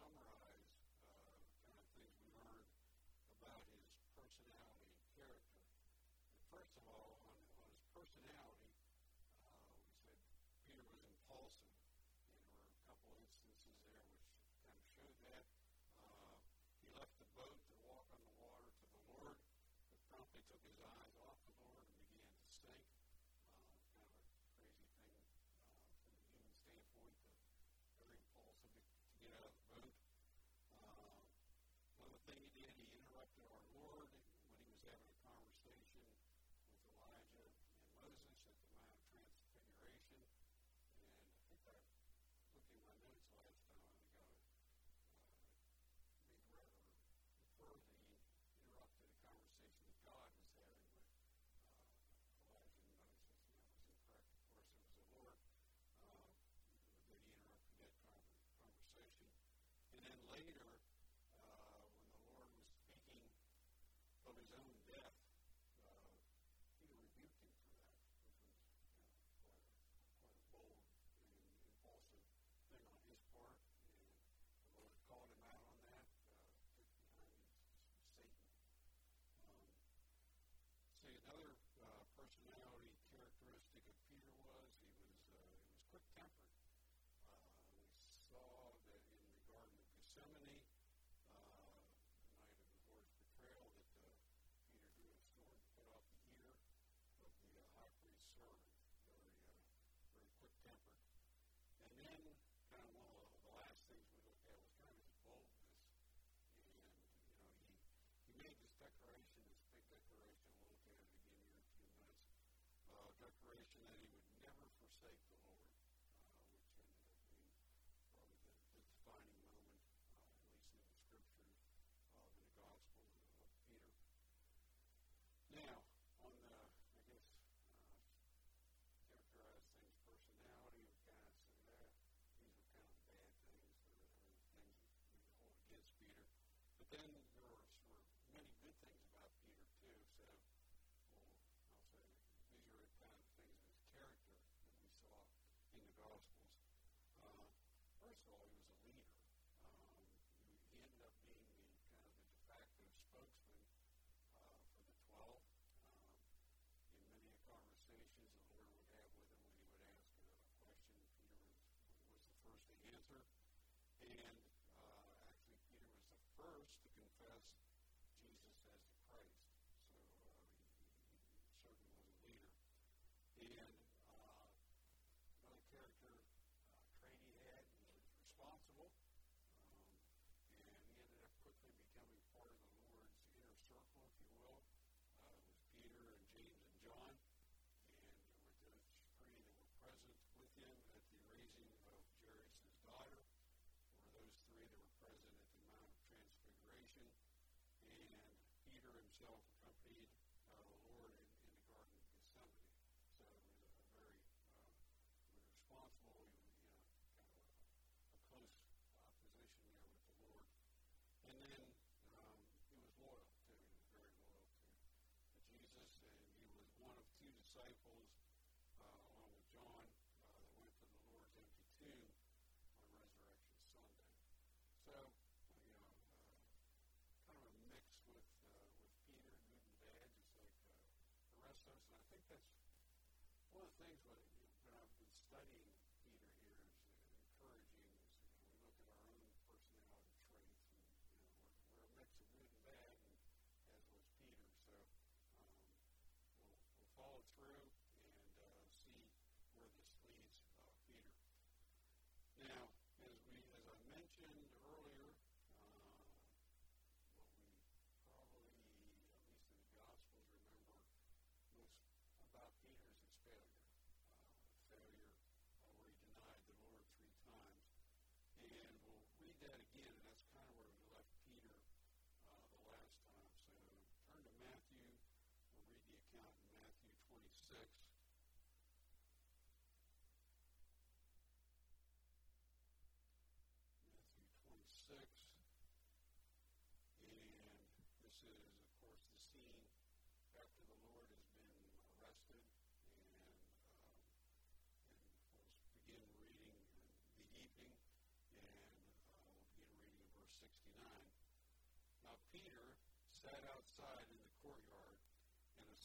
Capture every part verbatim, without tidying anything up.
summarize uh, kind of things we learned about his personality and character. And first of all, on, on his personality, uh, we said Peter was impulsive, and there were a couple instances there which kind of showed that. Uh, he left the boat to walk on the water to the Lord, but promptly took his eyes off the Lord and began to sink. Uh, kind of a crazy thing uh, from the human standpoint, to, very impulsive to, to get out of the boat.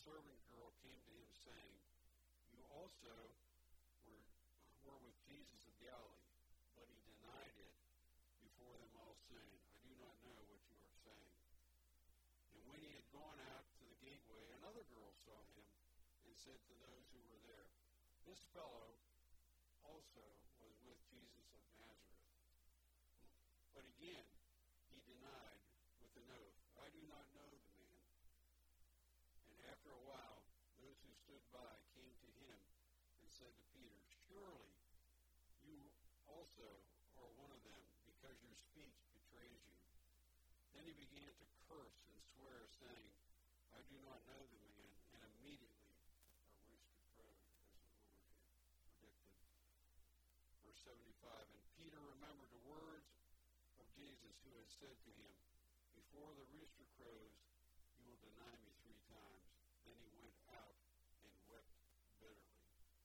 servant girl came to him, saying, "You also were, were with Jesus of Galilee." But he denied it before them all, saying, "I do not know what you are saying." And when he had gone out to the gateway, another girl saw him and said to those who were there, "This fellow also was with Jesus of Nazareth." But again he denied with an oath, "I do not know the man." And after a while, those who stood by came to him and said to Peter, "Surely you also are one of them, because your speech betrays you." Then he began to curse and swear, saying, "I do not know the man." And immediately a rooster crowed, as the Lord had predicted. Verse seventy-five, and Peter remembered the words of Jesus, who had said to him, "Before the rooster crows, you will deny me three times." Then he went out and wept bitterly.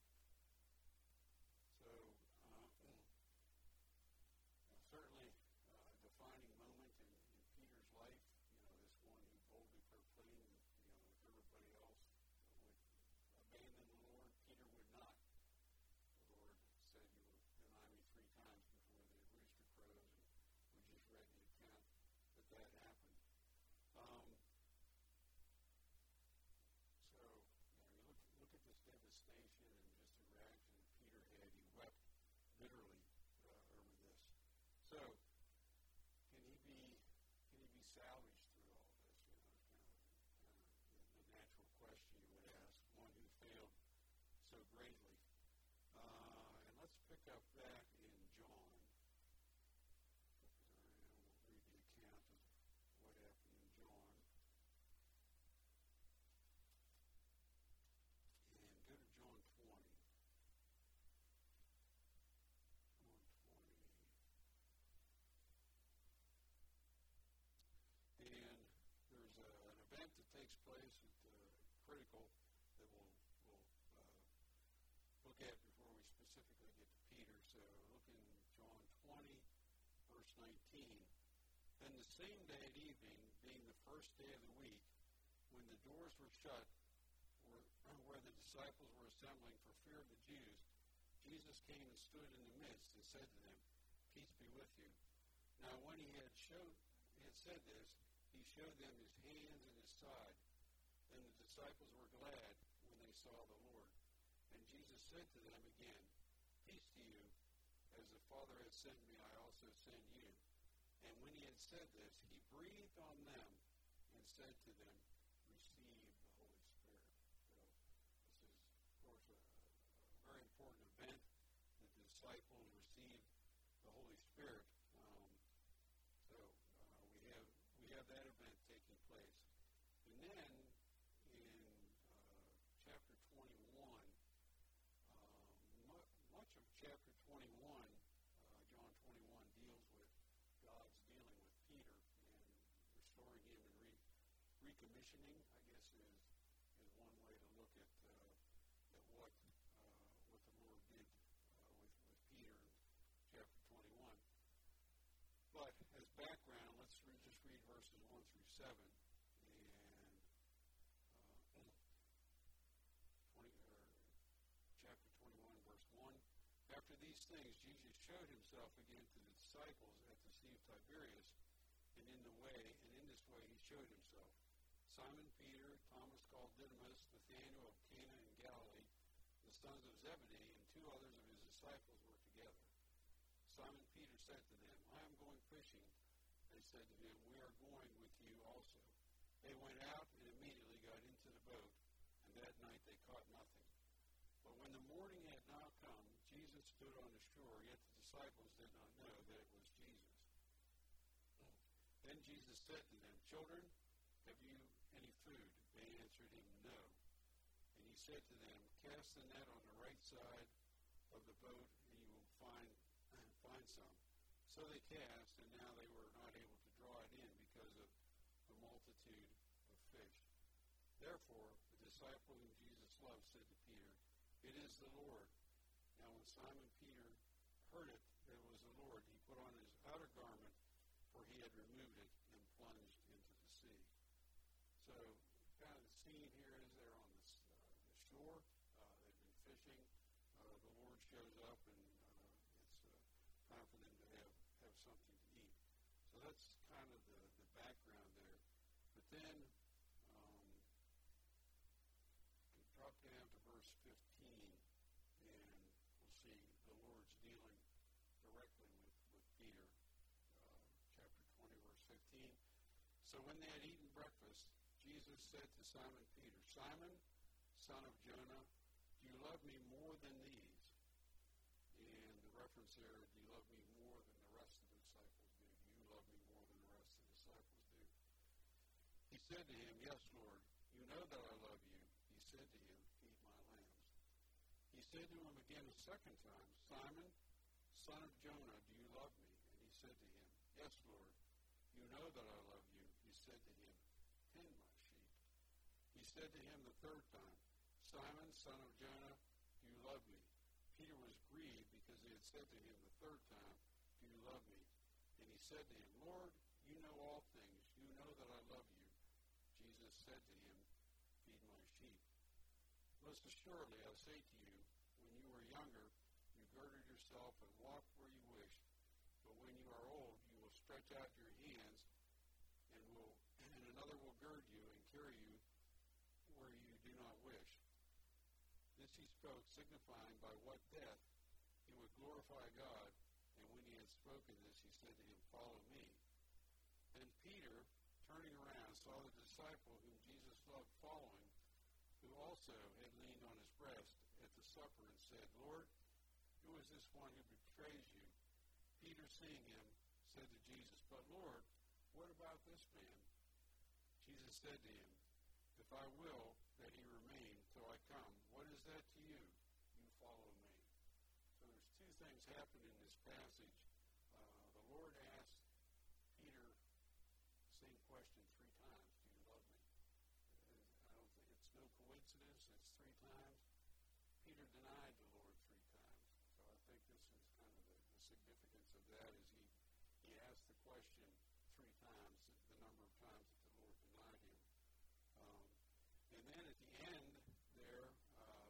So, uh, certainly uh, a defining moment in, in Peter's life. You know, this one who boldly proclaimed, you know, if everybody else would abandon the Lord, Peter would not. The Lord said, "You will deny me three times before the rooster crows," and we just read the account that that happened. Um, so, you know, you look, look at this devastation and just the reaction that Peter had. He wept bitterly uh, over this. So, can he be can he be salvaged through all this? You know, it's kind of, kind of the, the natural question you would ask, one who failed so greatly. Uh, and let's pick up that in John. We'll read the account of what happened in John. And go to John twenty. John twenty. And there's a, an event that takes place that's uh, critical that we'll, we'll uh, look at before we specifically get to Peter. So look in John twenty, verse nineteen. Then the same day at evening, being the first day of the week, when the doors were shut, where, where the disciples were assembling for fear of the Jews, Jesus came and stood in the midst and said to them, "Peace be with you." Now when he had showed, he had said this, he showed them his hands and his side. Then the disciples were glad when they saw the Lord. And Jesus said to them again, "Peace to you. As the Father has sent me, I also send you." And when he had said this, he breathed on them and said to them, "Receive the Holy Spirit." So this is, of course, a, a very important event. The disciples received the Holy Spirit. Um, so uh, we have we have that event taking place. And then in uh, chapter twenty-one, uh, mu- much of chapter twenty-one, uh, John twenty-one, deals with God's dealing with Peter and restoring him and re- recommissioning, I guess, is is one way to look at uh, at what uh, what the Lord did uh, with with Peter in chapter twenty-one. But as background, let's re- just read verses one through seven and uh, twenty or chapter twenty-one, verse one. After these things, Jesus showed himself again to the disciples at the Sea of Tiberias, and in the way, and in this way he showed himself. Simon Peter, Thomas called Didymus, Nathanael of Cana in Galilee, the sons of Zebedee, and two others of his disciples were together. Simon Peter said to them, "I am going fishing." They said to him, "We are going with you also." They went out and immediately got into the boat, and that night they caught nothing. But when the morning had now come, Jesus stood on the shore, yet the disciples did not know that it was Jesus. Then Jesus said to them, "Children, have you any food?" They answered him, "No." And he said to them, "Cast the net on the right side of the boat, and you will find find some." So they cast, and now they were not able to draw it in because of the multitude of fish. Therefore, the disciple whom Jesus loved said to Peter, "It is the Lord." Now when Simon Peter heard it, that it was the Lord, he put on his outer garment, for he had removed it, and plunged into the sea. So, kind of the scene here is they're shows up and uh, it's uh, time for them to have, have something to eat. So that's kind of the, the background there. But then um, drop down to verse fifteen, and we'll see the Lord's dealing directly with, with Peter. Uh, chapter twenty, verse fifteen. So when they had eaten breakfast, Jesus said to Simon Peter, Simon, son of Jonah, do you love me more than these? And the reference there, do you love me more than the rest of the disciples do? Do you love me more than the rest of the disciples do? He said to him, yes, Lord, you know that I love you. He said to him, feed my lambs. He said to him again a second time, Simon, son of Jonah, do you love me? And he said to him, yes, Lord, you know that I love you. He said to him, tend my sheep. He said to him the third time, Simon, son of Jonah, do you love me? Peter was grieved because he had said to him the third time, do you love me? And he said to him, Lord, you know all things. You know that I love you. Jesus said to him, feed my sheep. Most assuredly, I say to you, when you were younger, you girded yourself and walked where you wished. But when you are old, you will stretch out your hands, and will and another will gird you and carry you where you do not wish. This he spoke, signifying by what death he would glorify God. And when he had spoken this, he said to him, follow me. Then Peter, turning around, saw the disciple whom Jesus loved following, who also had leaned on his breast at the supper, and said, Lord, who is this one who betrays you? Peter, seeing him, said to Jesus, but Lord, what about this man? Jesus said to him, if I will that he remain till I come, what is that to you? You follow me. So there's two things happen in this passage. Uh, the Lord asked Peter the same question three times, do you love me? And I don't think it's no coincidence, it's three times. Peter denied the Lord three times. So I think this is kind of the, the significance of that is he, he asked the question three times, the number of times that the Lord denied him. Um, and then at the end there, uh,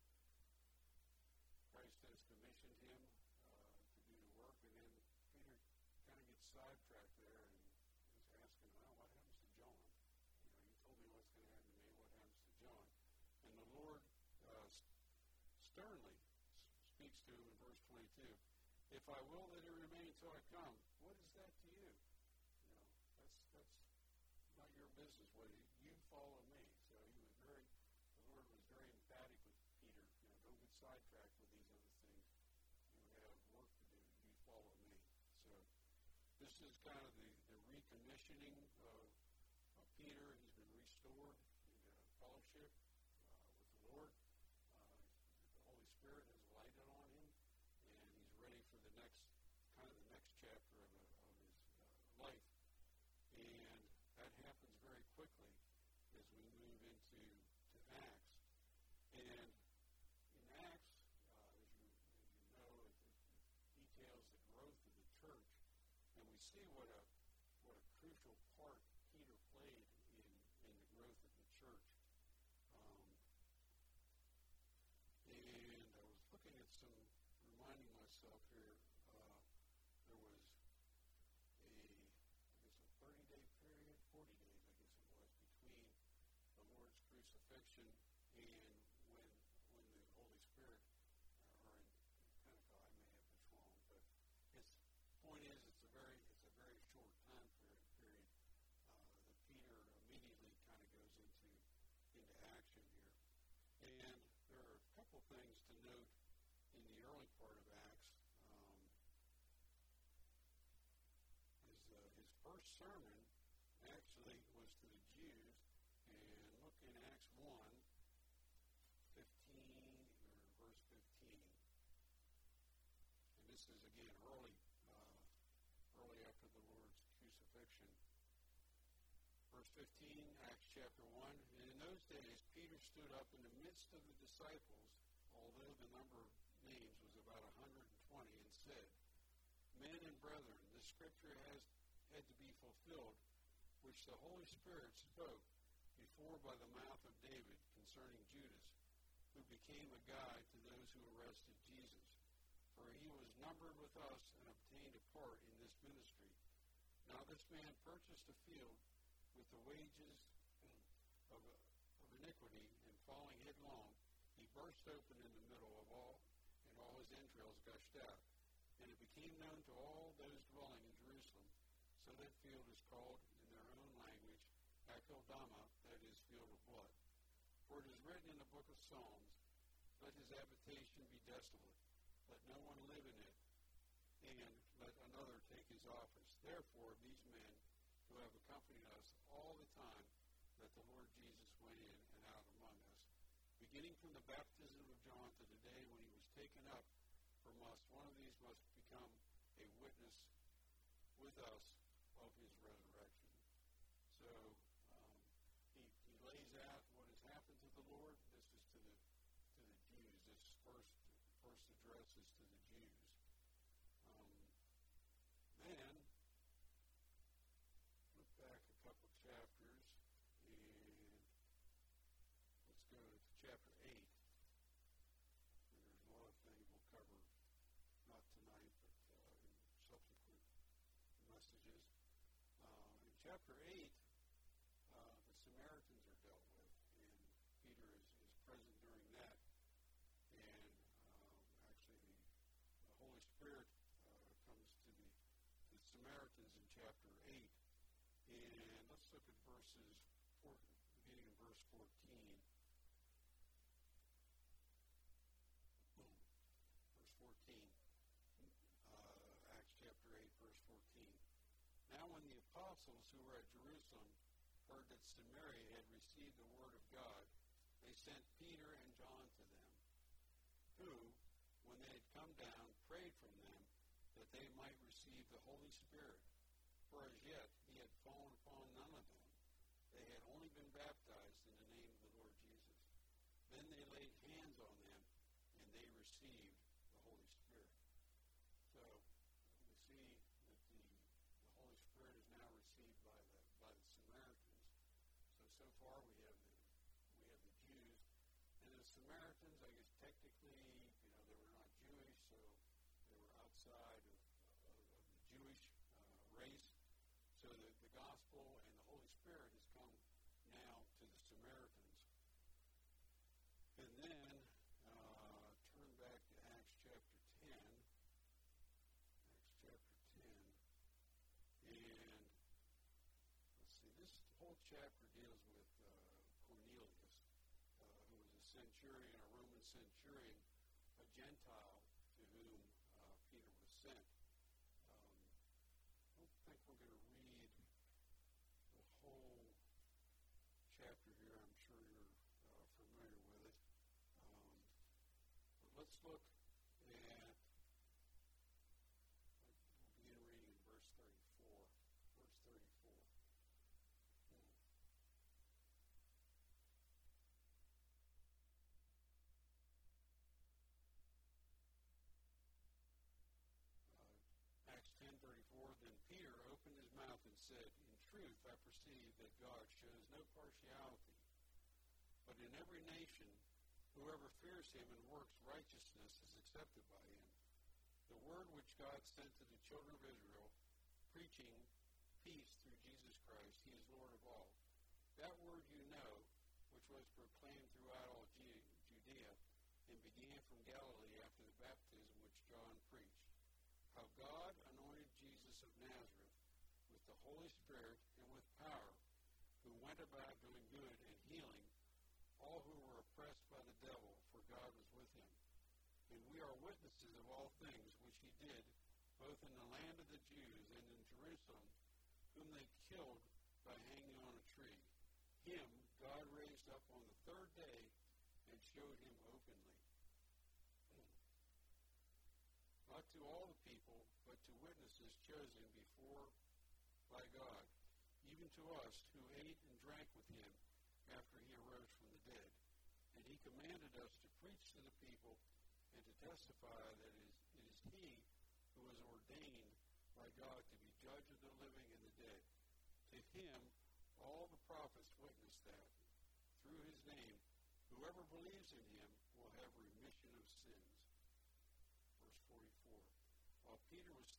Christ has commissioned him uh, to do the work, and then Peter kind of gets sidetracked there and is asking, well, what happens to John? You know, you told me what's going to happen to me. What happens to John? And the Lord uh, sternly speaks to him in verse twenty-two. If I will that it remain until I come, what is that to you? You know, that's that's not your business. What you follow me. So he was very, the Lord was very emphatic with Peter. You know, don't get sidetracked with these other things. You have work to do. You follow me. So this is kind of the, the recommissioning of, of Peter. He's been restored into fellowship uh, with the Lord. Uh, the Holy Spirit has lighted on him, and he's ready for the next, kind of the next chapter of, a, of his uh, life. And that happens very quickly as we move into to Acts. And in Acts, uh, as, you, as you know, it, it details the growth of the church, and we see what a what a crucial part Peter played in, in the growth of the church. Um, and I was looking at some, reminding myself here, uh, there was a, I guess a thirty-day period, forty days, I guess it was, between the Lord's crucifixion and when when the Holy Spirit, uh, or in Pentecost, I may have this wrong, but its point is it's a very it's a very short time period. period uh, that Peter immediately kind of goes into into action here, and there are a couple things to note in the early part of Acts. Um, his uh, his first sermon actually was to the Jews, and look in Acts one, fifteen, or verse fifteen. And this is again early, uh, early after the Lord's crucifixion. Verse fifteen, Acts chapter one. And in those days, Peter stood up in the midst of the disciples, although the number of names was about one hundred twenty, and said, Men and brethren, the scripture has had to be fulfilled, which the Holy Spirit spoke before by the mouth of David concerning Judas, who became a guide to those who arrested Jesus. for he was numbered with us and obtained a part in this ministry. Now this man purchased a field with the wages of, of iniquity, and falling headlong, he burst open in the middle of all, and all his entrails gushed out. And it became known to all those dwelling in Jerusalem. So that field is called in their own language Akeldama, that is, field of blood. For it is written in the book of Psalms, let his habitation be desolate, let no one live in it, and let another take his office. Therefore, these men who have accompanied us all the time, that the Lord Jesus went in and out among us, beginning from the baptism of John to the day when he was taken up from us, one of these must become a witness with us of his resurrection. So um, he, he lays out what has happened to the Lord. This is to the to the Jews. This first first address is to the Jews. Um, then look back a couple chapters, and let's go to chapter eight. And there's a lot of things we'll cover, not tonight, but uh, in subsequent messages. Uh, in chapter eight, uh, the Samaritans are dealt with, and Peter is, is present during that. And um, actually, the, the Holy Spirit uh, comes to the, the Samaritans in chapter eight. And let's look at verses, four, beginning in verse fourteen. Verse fourteen. Uh, Acts chapter eight, verse fourteen. Now when the apostles who were at Jerusalem heard that Samaria had received the word of God, they sent Peter and John to them, who, when they had come down, prayed from them that they might receive the Holy Spirit. For as yet he had fallen upon none of them. They had only been baptized in the name of the Lord Jesus. Then they laid hands on them, and they received the Holy Spirit. So we see that the, the Holy Spirit is now received by the by the Samaritans. So so far we have the we have the Jews, and the Samaritans, I guess technically, you know, they were not Jewish, so they were outside of, of, of the Jewish uh, race. So the, the gospel and the Holy Spirit has come now to the Samaritans. And then uh, turn back to Acts chapter ten. Acts chapter ten. And let's see, this whole chapter deals with uh, Cornelius, uh, who was a centurion, a Roman centurion, a Gentile to whom uh, Peter was sent. Um, I don't think we're going to read the whole chapter here. I'm sure you're uh, familiar with it. Um, but let's look at, we'll begin reading in verse thirty-four. Verse thirty-four. Hmm. Uh, Acts ten thirty-four. Then Peter opened his mouth and said, in truth, I perceive that God shows no partiality, but in every nation, whoever fears him and works righteousness is accepted by him. The word which God sent to the children of Israel, preaching peace through Jesus Christ, he is Lord of all. That word you know, which was proclaimed throughout all Judea, and began from Galilee after the baptism which John preached, how God anointed Jesus of Nazareth with the Holy Spirit and with power, who went about doing good and healing all who were oppressed by the devil, for God was with him. And we are witnesses of all things which he did, both in the land of the Jews and in Jerusalem, whom they killed by hanging on a tree. Him God raised up on the third day and showed him openly. Not to all the people, but to witnesses chosen before by God, even to us who ate and drank with him after he arose from the dead. And he commanded us to preach to the people and to testify that it is, it is he who was ordained by God to be judge of the living and the dead. To him all the prophets witness that, through his name, whoever believes in him will have remission of sins. Verse forty-five.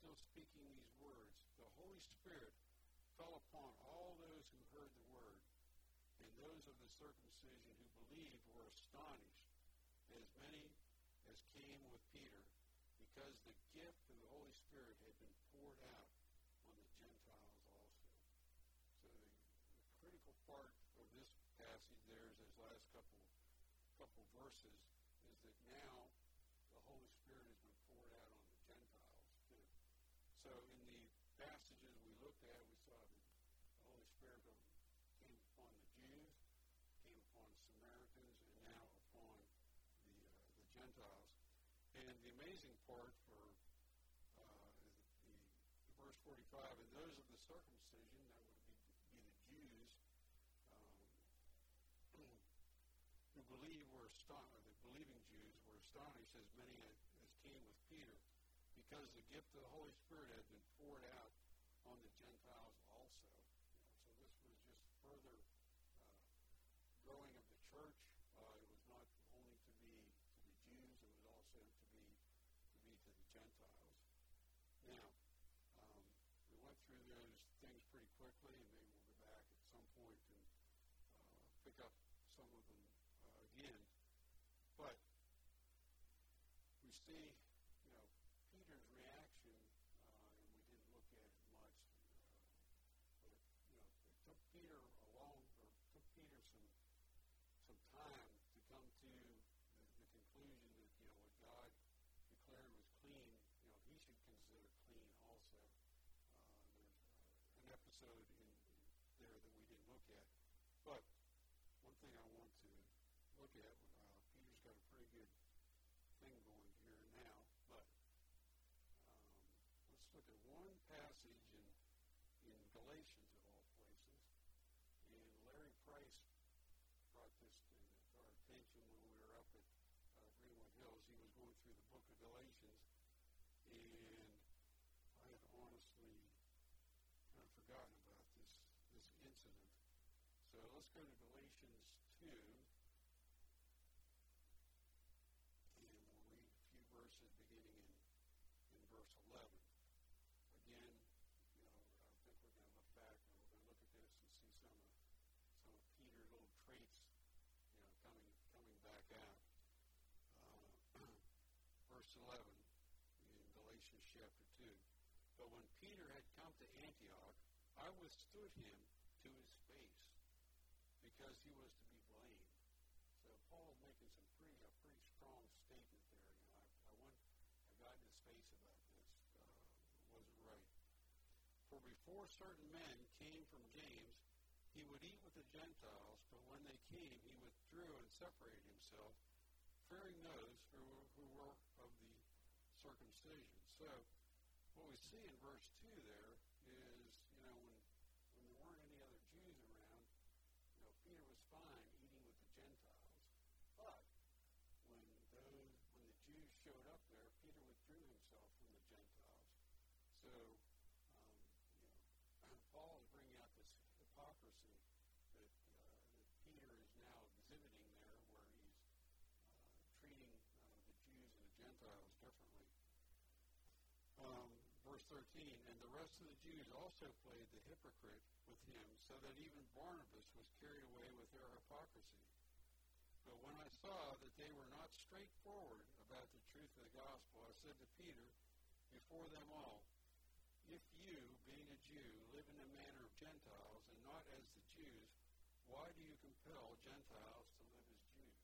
still speaking these words, the Holy Spirit fell upon all those who heard the word, and those of the circumcision who believed were astonished, as many as came with Peter, because the gift of the Holy Spirit had been poured out on the Gentiles also. So the, the critical part of this passage there is those last couple couple verses is that now the Holy Spirit has been poured out on the Gentiles too. So in the passages we looked at, we saw that the Holy Spirit came upon the Jews, came upon the Samaritans, and now upon the uh, the Gentiles. And the amazing part for uh, the, the verse forty-five, and those of the circumcision, that would be, be the Jews, um, who believe were astonished, the believing Jews were astonished, as many as, as came with Peter, because the gift of the Holy Spirit had been poured out on the Gentiles also. You know, so this was just further uh, growing of the church. Uh, it was not only to be to the Jews; it was also to be to be to the Gentiles. Now, um, we went through those things pretty quickly, and maybe we'll go back at some point and uh, pick up some of them uh, again. But we see, you know, Peter's reaction, uh, and we didn't look at it much, uh, but it, you know, it took Peter a long, or took Peter some some time to come to the, the conclusion that, you know, what God declared was clean, you know, he should consider clean also. Uh, there's uh, an episode in, in there that we didn't look at. But one thing I want to look at, uh, Peter's got a pretty good thing going here now, but um, let's look at one passage in, in Galatians of all places. And Larry Price brought this to, to our attention when we were up at uh, Greenwood Hills. He was going through the book of Galatians, and I had honestly kind of forgotten about this, this incident. So let's go to Galatians two, and we'll read a few verses beginning in, in verse eleven. Again, you know, I think we're going to look back and we're going to look at this and see some of some of Peter's little traits, you know, coming coming back out. Uh, verse eleven in Galatians chapter two. But when Peter had come to Antioch, I withstood him to his face, because he was to be blamed. So Paul making some pretty a pretty strong statement there. You know, I, I went, I got in his face about this. Uh, it wasn't right. For before certain men came from James, he would eat with the Gentiles, but when they came, he withdrew and separated himself, fearing those who were, who were of the circumcision. So what we see in verse two there is, you know, when when there weren't any other Jews around, you know, Peter was fine eating with the Gentiles. But when those when the Jews showed up there, Peter withdrew himself from the Gentiles. So, um, you know, Paul is bringing out this hypocrisy that, uh, that Peter is now exhibiting there, where he's uh, treating uh, the Jews and the Gentiles differently. Um, verse thirteen, and the rest of the Jews also played the hypocrite with him, so that even Barnabas was carried away with their hypocrisy. But when I saw that they were not straightforward about the truth of the gospel, I said to Peter before them all, if you, being a Jew, live in the manner of Gentiles and not as the Jews, why do you compel Gentiles to live as Jews?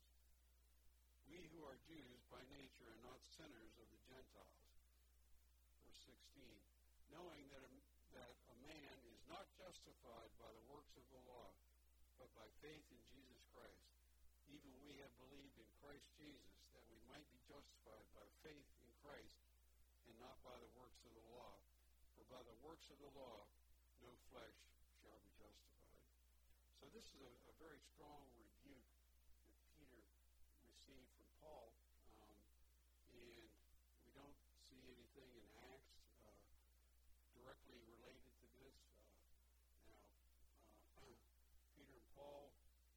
We who are Jews by nature are not sinners of the Gentiles. Verse sixteen, knowing that a, that a man is not justified by the works of the law, but by faith in Jesus Christ. Even we have believed in Christ Jesus, that we might be justified by faith in Christ, and not by the works of the law. For by the works of the law, no flesh shall be justified. So this is a, a very strong rebuke that Peter received from Paul, um, and we don't see anything in Acts uh, directly related to this. Uh, now, uh, Peter and Paul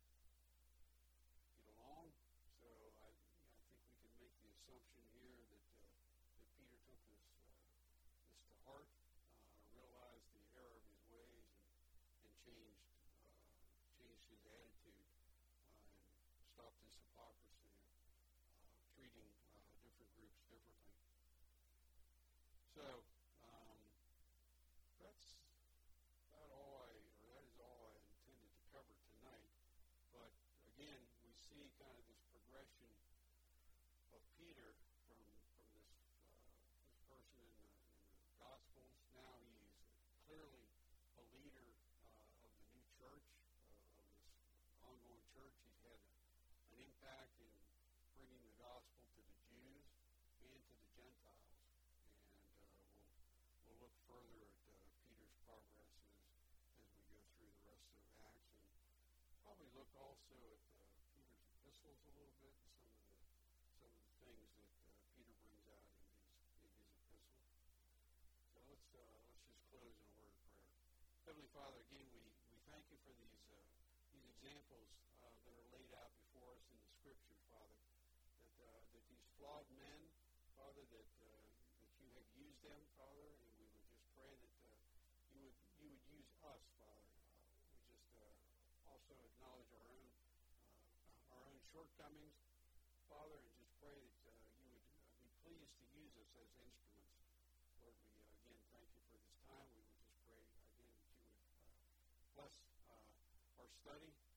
get along, so I, I think we can make the assumption here that uh, that Peter took this uh, this to look also at uh, Peter's epistles a little bit, and some of the some of the things that uh, Peter brings out in his in his epistle. So let's uh, let's just close in a word of prayer. Heavenly Father, again we, we thank you for these uh, these examples uh, that are laid out before us in the Scripture, Father. That uh, that these flawed men, Father, that uh, that you have used them, Father, and we would just pray that uh, you would you would use us, Father. Uh, we just uh, also acknowledge our own uh, our own shortcomings, Father, and just pray that uh, you would uh, be pleased to use us as instruments. Lord, we uh, again thank you for this time. We would just pray again that you would uh, bless uh, our study.